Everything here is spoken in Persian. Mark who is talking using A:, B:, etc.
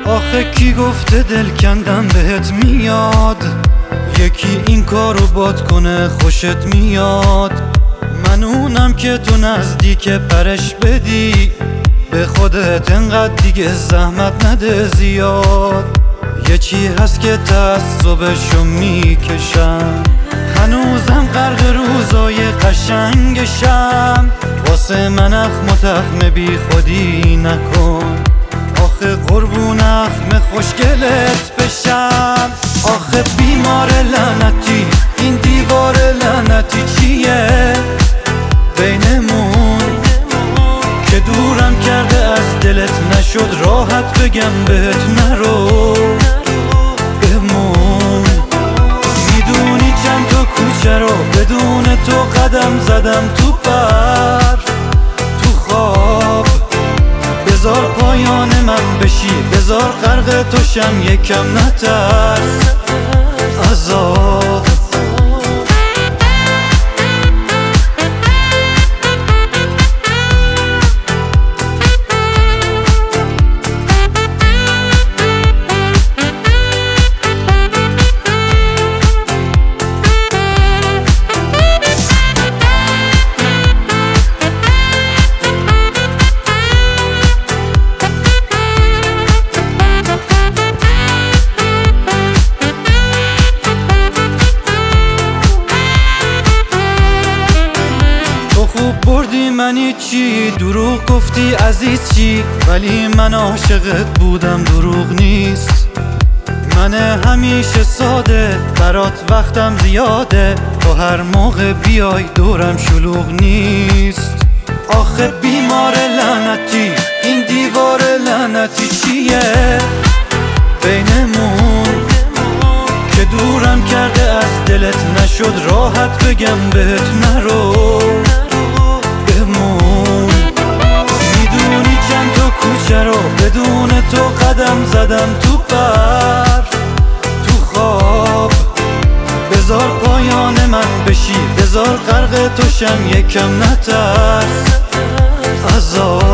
A: آخه کی گفته دل کندن بهت میاد؟ یکی این کارو باد کنه خوشت میاد. من اونم که تو نزدیک پرش بدی، به خودت انقدر دیگه زحمت نده زیاد. یه چی هست که تعصبشو میکشم، هنوزم غرق روزای قشنگشم. واسه من اخم و تخم بی خودی نکن، آخه قربون اخم خوشگلت بشم. آخه بیمار لعنتی این دیوار لعنتی چیه بینمون که دورم کرده از دلت؟ نشد راحت بگم بهت نرو بمون. میدونی چند تا کوچه رو بدون تو قدم زدم تو برف تو خواب. بذار پایان من بشی، بذار غرق توشم، یکم نترس عذاب. خوب بردی منی چی؟ دروغ گفتی عزیز چی؟ ولی من عاشقت بودم دروغ نیست. من همیشه ساده برات وقتم زیاده، تو هر موقع بیای دورم شلوغ نیست. آخه بیمار لعنتی این دیوار لعنتی چیه بینمون که دورم کرده از دلت؟ نشد راحت بگم بهت نرو بمون. میدونی چند تا کوچه رو بدون تو قدم زدم تو برف تو خواب. بذار پایان من بشی، بذار غرق توشم، یکم نترس عذاب.